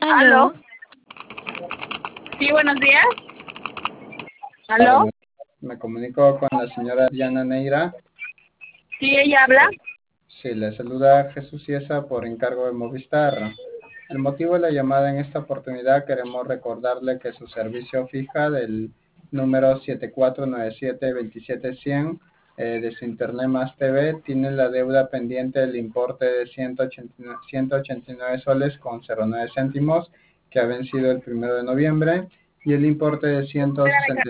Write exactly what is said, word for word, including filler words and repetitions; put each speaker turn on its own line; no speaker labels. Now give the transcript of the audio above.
¿Aló?
Aló,
Sí, buenos días.
Hola,
¿Aló?
me, me comunico con la señora Diana Neira.
Sí, ella habla.
Sí, le saluda Jesús Ciesa por encargo de Movistar. El motivo de la llamada en esta oportunidad queremos recordarle que su servicio fija del número siete cuatro nueve siete dos siete cero cero eh, de su Internet Más T V tiene la deuda pendiente del importe de ciento ochenta y nueve, ciento ochenta y nueve soles con cero nueve céntimos que ha vencido el primero de noviembre y el importe de ciento sesenta